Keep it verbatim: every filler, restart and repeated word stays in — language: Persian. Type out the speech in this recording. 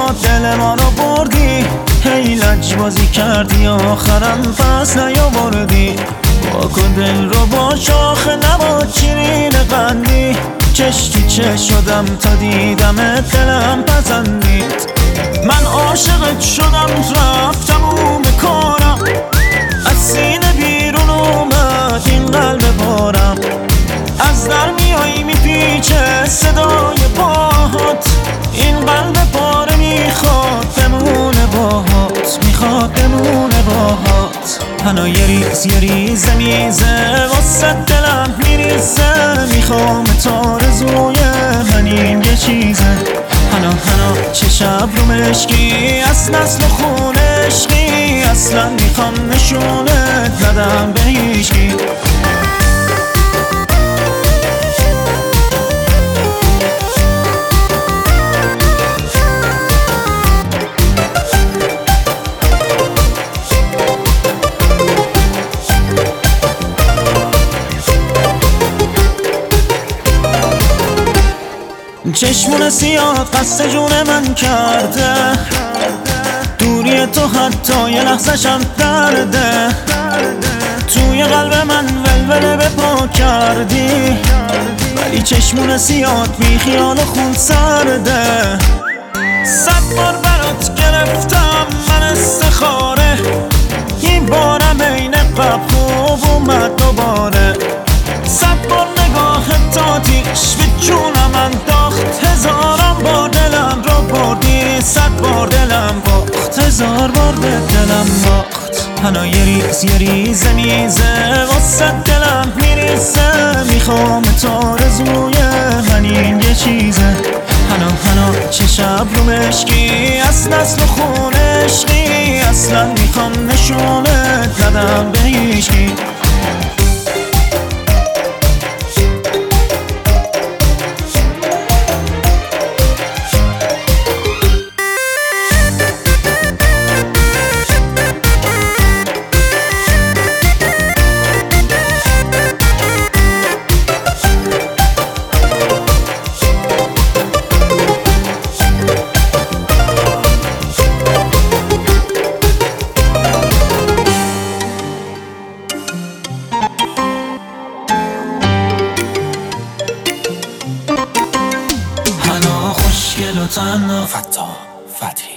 دل ما رو بردی، هی لج بازی کردی آخرم پس نیاوردی. واکن دل رو با شاخه نباد شیرین قندی، چش تو چش شدم تا دیدمت دلم پسندید. من عاشقت شدم رفتم اون کارم، از سینه بیرون اومد این قلب پارم. از در میای میپیچه صدای پاهات، این قلب پاره میخواد بمونه باهات، میخواد بمونه باهات. هنو یه ریز یه ریزه میزه واسه دلم میریزه، میخوام تارزوی من این یه چیزه. هنو هنو چه شب رو مشکی از نسل خون عشقی، اصلا میخوام نشونت ندم به هیچکی. چشمون سیاه قصد جون من کرده، دوری تو حتی یه لحظه‌شم درده. توی قلب من ولوله به پا کردی، ولی چشمون سیاه بی خیال خون سرده. صد بار برات گرفتم من استخاره، این بارم این قبل خوب اومد دوباره. صد بار نگاه تاتیش به جونم انداخت، هزاران بار دلم رو بردی، صد بار دلم باخت، هزار بار به دلم باخت. هنو یه ریز یه ریزه میزه واسه دلم میریزه، میخوام تارزوی من این یه چیزه. هنو هنو چه شب رو مشکی از نسل خون عشقی، اصلا میخوام نشونت ندم به هیچکی. خوشگل و تنها فتا فتحی